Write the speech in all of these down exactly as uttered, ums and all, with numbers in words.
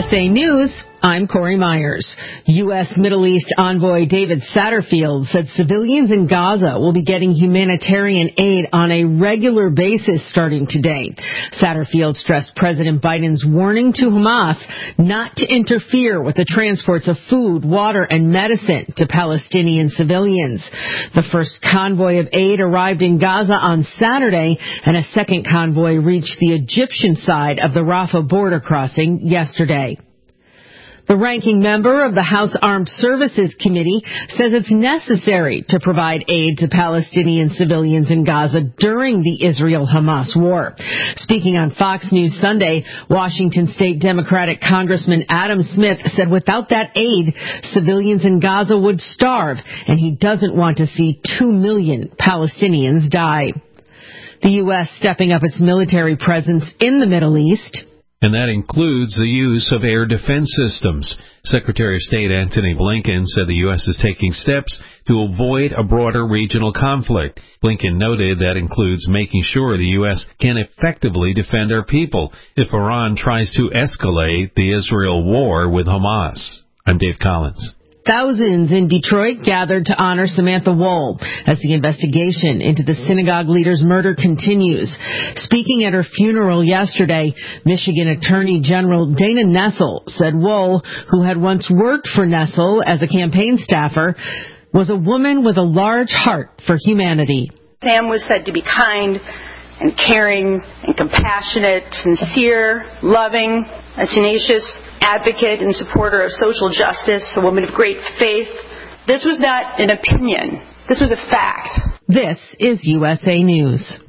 A News, I'm Corey Myers. U S. Middle East envoy David Satterfield said civilians in Gaza will be getting humanitarian aid on a regular basis starting today. Satterfield stressed President Biden's warning to Hamas not to interfere with the transports of food, water, and medicine to Palestinian civilians. The first convoy of aid arrived in Gaza on Saturday, and a second convoy reached the Egyptian side of the Rafah border crossing yesterday. The ranking member of the House Armed Services Committee says it's necessary to provide aid to Palestinian civilians in Gaza during the Israel-Hamas war. Speaking on Fox News Sunday, Washington State Democratic Congressman Adam Smith said without that aid, civilians in Gaza would starve, and he doesn't want to see two million Palestinians die. The U S stepping up its military presence in the Middle East. And that includes the use of air defense systems. Secretary of State Antony Blinken said the U S is taking steps to avoid a broader regional conflict. Blinken noted that includes making sure the U S can effectively defend our people if Iran tries to escalate the Israel war with Hamas. I'm Dave Collins. Thousands in Detroit gathered to honor Samantha Wohl as the investigation into the synagogue leader's murder continues. Speaking at her funeral yesterday, Michigan Attorney General Dana Nessel said Wohl, who had once worked for Nessel as a campaign staffer, was a woman with a large heart for humanity. Sam was said to be kind and caring and compassionate, sincere, loving, a tenacious advocate and supporter of social justice, a woman of great faith. This was not an opinion. This was a fact. This is U S A News.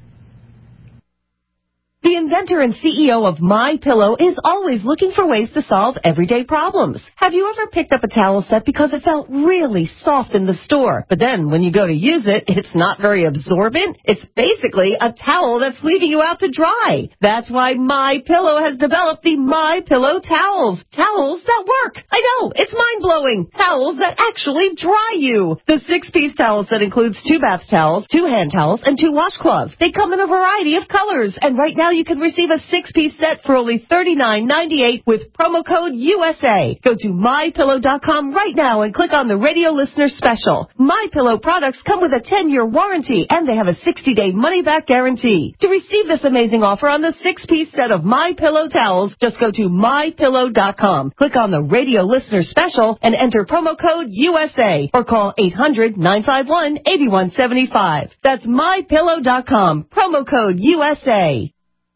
The inventor and C E O of MyPillow is always looking for ways to solve everyday problems. Have you ever picked up a towel set because it felt really soft in the store, but then when you go to use it, it's not very absorbent? It's basically a towel that's leaving you out to dry. That's why MyPillow has developed the MyPillow towels. Towels that work. I know, it's mind-blowing. Towels that actually dry you. The six-piece towel set includes two bath towels, two hand towels, and two washcloths. They come in a variety of colors, and right now you can receive a six-piece set for only thirty-nine ninety-eight with promo code U S A. Go to my pillow dot com right now and click on the radio listener special. MyPillow products come with a ten-year warranty, and they have a sixty-day money-back guarantee. To receive this amazing offer on the six-piece set of MyPillow towels, just go to my pillow dot com. Click on the radio listener special and enter promo code U S A or call eight hundred nine five one eight one seven five. That's my pillow dot com. Promo code U S A.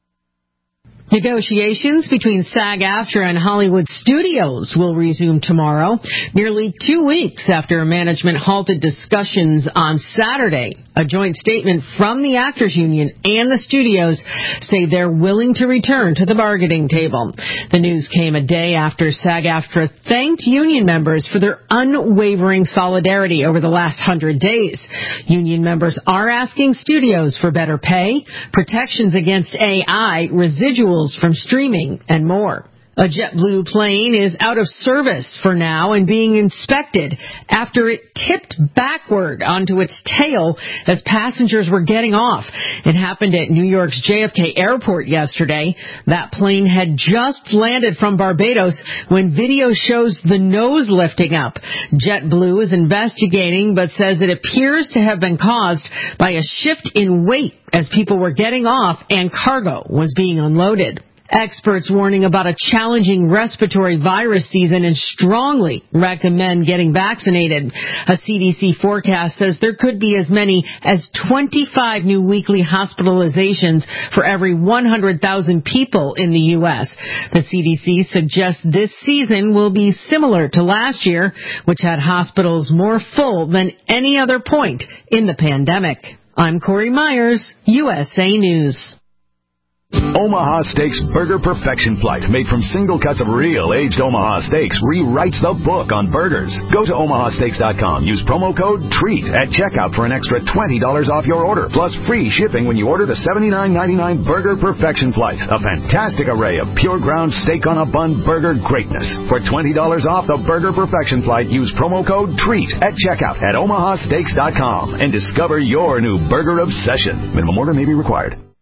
Negotiations between SAG-AFTRA and Hollywood Studios will resume tomorrow, nearly two weeks after management halted discussions on Saturday. A joint statement from the Actors Union and the studios say they're willing to return to the bargaining table. The news came a day after SAG-AFTRA thanked union members for their unwavering solidarity over the last hundred days. Union members are asking studios for better pay, protections against A I, residuals from streaming, and more. A JetBlue plane is out of service for now and being inspected after it tipped backward onto its tail as passengers were getting off. It happened at New York's J F K Airport yesterday. That plane had just landed from Barbados when video shows the nose lifting up. JetBlue is investigating but says it appears to have been caused by a shift in weight as people were getting off and cargo was being unloaded. Experts warning about a challenging respiratory virus season and strongly recommend getting vaccinated. A C D C forecast says there could be as many as twenty-five new weekly hospitalizations for every one hundred thousand people in the U S. The C D C suggests this season will be similar to last year, which had hospitals more full than any other point in the pandemic. I'm Corey Myers, U S A News. Omaha Steaks Burger Perfection Flight, made from single cuts of real aged Omaha steaks, rewrites the book on burgers. Go to omaha steaks dot com. Use promo code TREAT at checkout for an extra twenty dollars off your order, plus free shipping when you order the seventy-nine ninety-nine Burger Perfection Flight. A fantastic array of pure ground steak on a bun burger greatness. For twenty dollars off the Burger Perfection Flight, use promo code TREAT at checkout at omaha steaks dot com and discover your new burger obsession. Minimum order may be required.